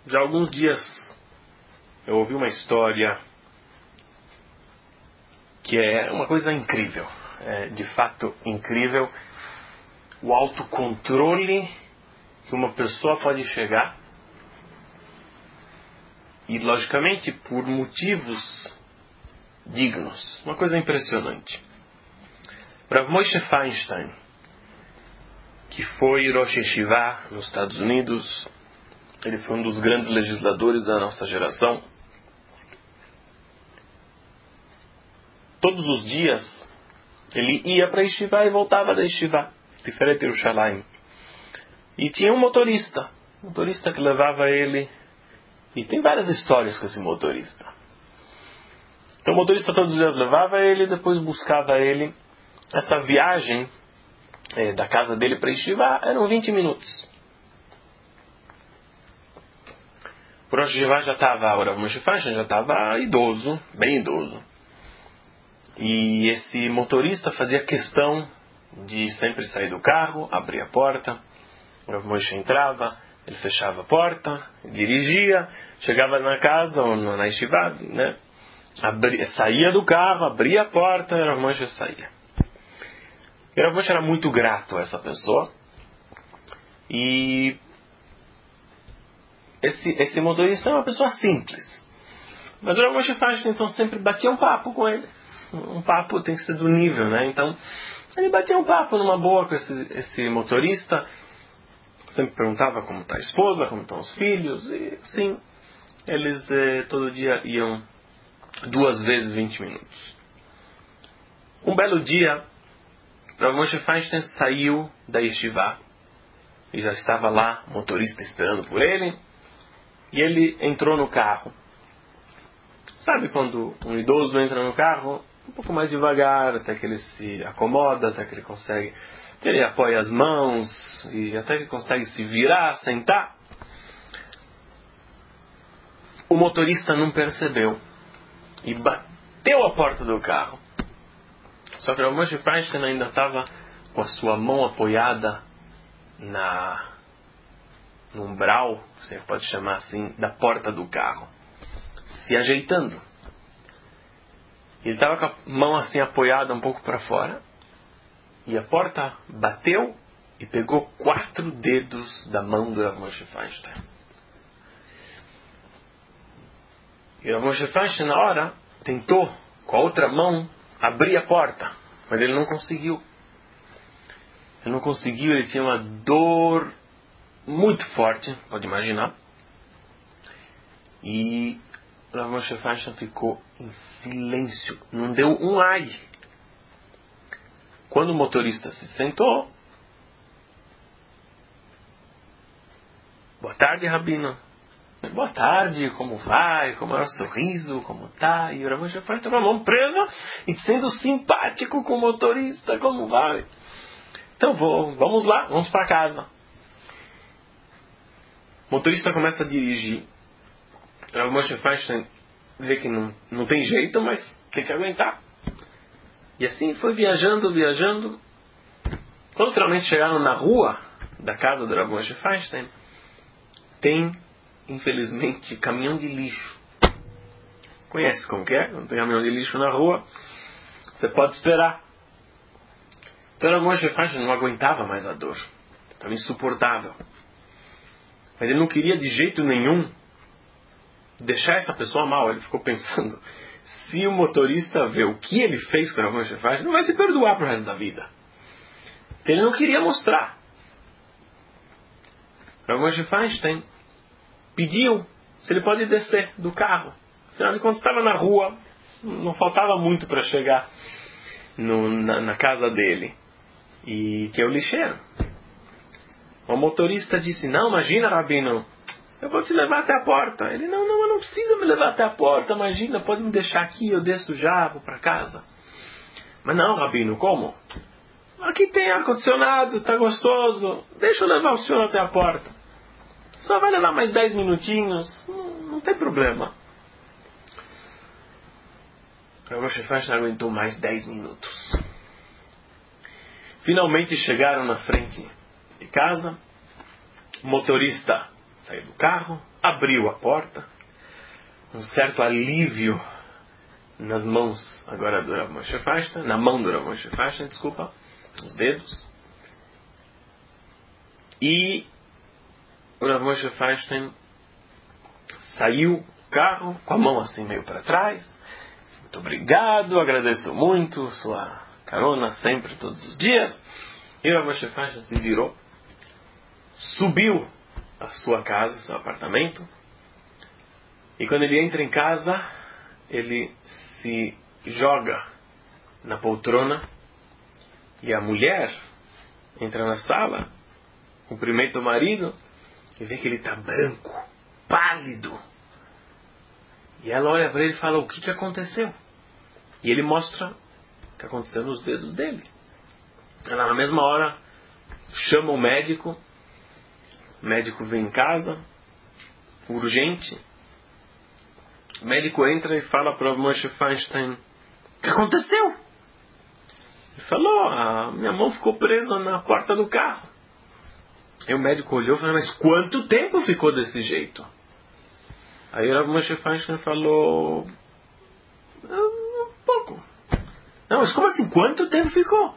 Já há alguns dias eu ouvi uma história que é uma coisa incrível. É de fato incrível o autocontrole que uma pessoa pode chegar e, logicamente, por motivos dignos. Uma coisa impressionante. Rav Moshe Feinstein, que foi Rosh Yeshiva nos Estados Unidos, ele foi um dos grandes legisladores da nossa geração. Todos os dias ele ia para Yeshiva e voltava da Yeshiva, Tiferet Yerushalayim. E tinha um motorista que levava ele. E tem várias histórias com esse motorista. Então o motorista todos os dias levava ele, depois buscava ele. Essa viagem da casa dele para Yeshiva eram 20 minutos. O Rosh Yeshiva o Rav Moshe Feinstein já estava idoso, bem idoso. E esse motorista fazia questão de sempre sair do carro, abrir a porta. O Rav Moshe entrava, ele fechava a porta, dirigia, chegava na casa ou na Yeshiva, né? Saía do carro, abria a porta e o Rav Moshe saía. E o Rav Moshe era muito grato a essa pessoa. E esse motorista é uma pessoa simples. Mas o Rav Moshe Feinstein então sempre batia um papo com ele. Um papo tem que ser do nível, né? Então ele batia um papo numa boa com esse motorista. Sempre perguntava como está a esposa, como estão os filhos. E sim, eles todo dia iam 2 vezes 20 minutos. Um belo dia, Rav Moshe Feinstein saiu da Yeshiva. E já estava lá, o motorista esperando por ele. E ele entrou no carro. Sabe quando um idoso entra no carro? Um pouco mais devagar, até que ele se acomoda, até que ele consegue... Ele apoia as mãos e até que consegue se virar, sentar. O motorista não percebeu e bateu a porta do carro. Só que o Moshe Feinstein ainda estava com a sua mão apoiada no umbral, você pode chamar assim, da porta do carro, se ajeitando. Ele estava com a mão assim apoiada um pouco para fora. E a porta bateu e pegou 4 dedos da mão do Rav Moshe Feinstein. E o Rav Moshe Feinstein, na hora, tentou, com a outra mão, abrir a porta. Mas ele não conseguiu. Ele tinha uma dor muito forte, pode imaginar. E o Rav Moshe Feinstein ficou em silêncio. Não deu um ai. Quando o motorista se sentou, boa tarde, Rabino. Boa tarde, como vai? Como é o sorriso? Como tá? E o Rav Moshe Feinstein com a mão presa e sendo simpático com o motorista, como vai? Então vamos lá, vamos para casa. O motorista começa a dirigir. O Rav Moshe Feinstein vê que não tem jeito, mas tem que aguentar. E assim foi viajando. Quando finalmente chegaram na rua da casa do Rav Moshe Feinstein, tem, infelizmente, caminhão de lixo. Conhece como que é? Não tem caminhão de lixo na rua, você pode esperar. Então o Rav Moshe Feinstein não aguentava mais a dor. Estava insuportável. Mas ele não queria de jeito nenhum deixar essa pessoa mal. Ele ficou pensando... Se o motorista vê o que ele fez com o Rav Moshe Feinstein, não vai se perdoar pro resto da vida. Ele não queria mostrar. O Rav Moshe Feinstein pediu se ele pode descer do carro. Afinal de contas, estava na rua, não faltava muito para chegar na casa dele. E tinha o lixeiro. O motorista disse, não, imagina, Rabino, eu vou te levar até a porta. Ele, não precisa me levar até a porta, imagina, pode me deixar aqui, eu desço já, vou para casa. Mas não, Rabino, como? Aqui tem ar-condicionado, está gostoso, deixa eu levar o senhor até a porta. Só vai levar mais 10 minutinhos, não tem problema. O Moshe Feinstein não aguentou mais 10 minutos. Finalmente chegaram na frente de casa, o motorista saiu do carro, abriu a porta, um certo alívio nas mãos agora do Rav Moshe Feinstein, na mão do Rav Moshe Feinstein, desculpa, nos dedos. E o Rav Moshe Feinstein saiu do carro com a mão assim meio para trás. Muito obrigado, agradeço muito sua carona sempre, todos os dias. E o Rav Moshe Feinstein se virou, subiu a sua casa, seu apartamento. E quando ele entra em casa, ele se joga na poltrona e a mulher entra na sala, cumprimenta o marido e vê que ele está branco, pálido. E ela olha para ele e fala: o que aconteceu? E ele mostra o que aconteceu nos dedos dele. Ela na mesma hora chama o médico vem em casa, urgente. O médico entra e fala para o Moshe Feinstein: o que aconteceu? Ele falou: a minha mão ficou presa na porta do carro. Aí o médico olhou e falou: mas quanto tempo ficou desse jeito? Aí o Moshe Feinstein falou: um pouco. Não, mas como assim? Quanto tempo ficou?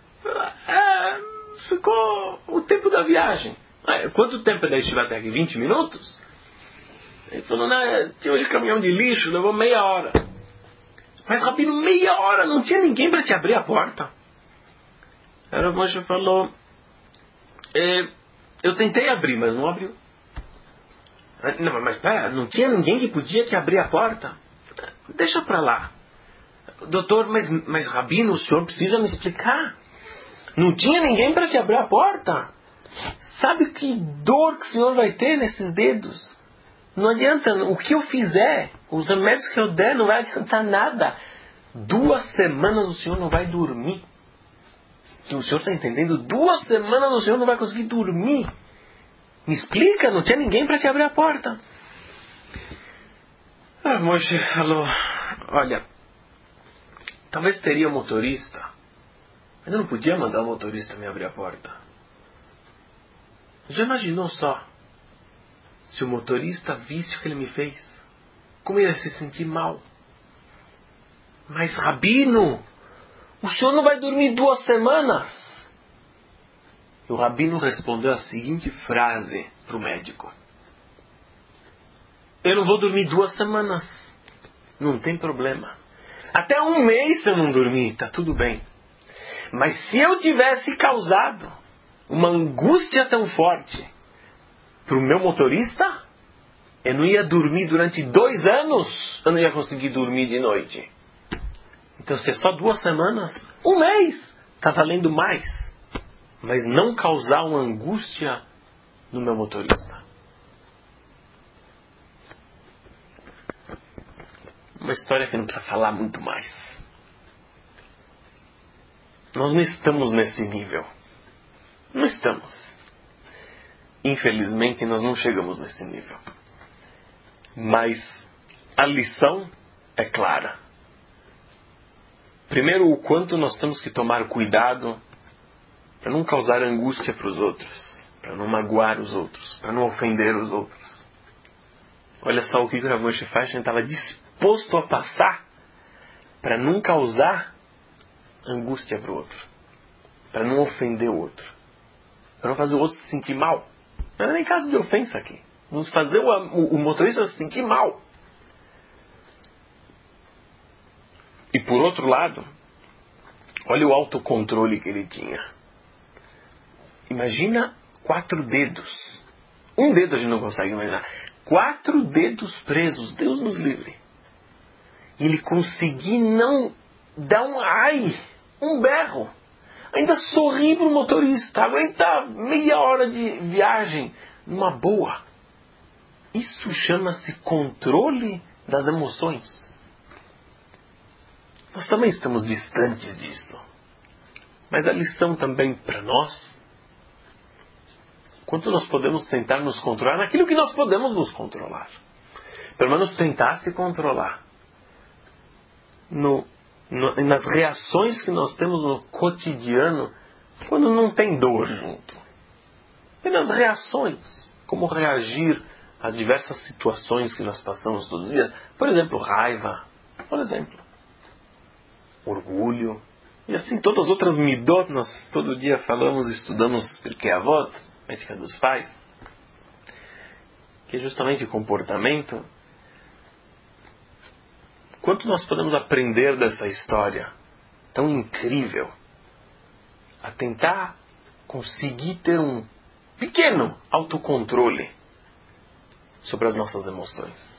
Ficou o tempo da viagem. Quanto tempo daí estiver até aqui? 20 minutos? Ele falou: não, tinha de caminhão de lixo, levou meia hora. Mas, Rabino, meia hora, não tinha ninguém para te abrir a porta. Aí o Moshe falou: eu tentei abrir, mas não abriu. Não, mas pera, não tinha ninguém que podia te abrir a porta? Deixa pra lá. Doutor, mas Rabino, o senhor precisa me explicar. Não tinha ninguém para te abrir a porta? Sabe que dor que o senhor vai ter nesses dedos? Não adianta, o que eu fizer, os remédios que eu der, não vai adiantar nada. 2 semanas o senhor não vai dormir. O senhor está entendendo? 2 semanas o senhor não vai conseguir dormir. Me explica, não tinha ninguém para te abrir a porta. Moshe falou: olha, talvez teria um motorista, mas eu não podia mandar o motorista me abrir a porta. Já imaginou só? Se o motorista visse o que ele me fez, como ele ia se sentir mal? Mas, Rabino, o senhor não vai dormir 2 semanas? E o Rabino respondeu a seguinte frase para o médico: eu não vou dormir 2 semanas. Não tem problema. Até 1 mês se eu não dormir, está tudo bem. Mas se eu tivesse causado uma angústia tão forte para o meu motorista, eu não ia dormir durante 2 anos, eu não ia conseguir dormir de noite. Então, se é só 2 semanas, 1 mês, está valendo mais. Mas não causar uma angústia no meu motorista. Uma história que não precisa falar muito mais. Nós não estamos nesse nível. Não estamos. Infelizmente, nós não chegamos nesse nível. Mas a lição é clara. Primeiro, o quanto nós temos que tomar cuidado para não causar angústia para os outros, para não magoar os outros, para não ofender os outros. Olha só o que o Rav Moshe Feinstein estava disposto a passar para não causar angústia para o outro, para não ofender o outro, para não fazer o outro se sentir mal. Não era nem caso de ofensa aqui. Nos fazer o motorista se sentir mal. E por outro lado, olha o autocontrole que ele tinha. Imagina 4 dedos. 1 dedo a gente não consegue imaginar. 4 dedos presos. Deus nos livre. E ele conseguir não dar um ai, um berro. Ainda sorrir para o motorista. Aguentar meia hora de viagem numa boa. Isso chama-se controle das emoções. Nós também estamos distantes disso. Mas a lição também para nós: quanto nós podemos tentar nos controlar naquilo que nós podemos nos controlar. Pelo menos tentar se controlar. Nas reações que nós temos no cotidiano, quando não tem dor junto. E nas reações. como reagir às diversas situações que nós passamos todos os dias. Por exemplo, raiva, por exemplo, orgulho, e assim todas as outras midot, nós todo dia falamos e estudamos Pirkei Avot, ética dos pais, que é justamente o comportamento. Quanto nós podemos aprender dessa história tão incrível a tentar conseguir ter um pequeno autocontrole sobre as nossas emoções.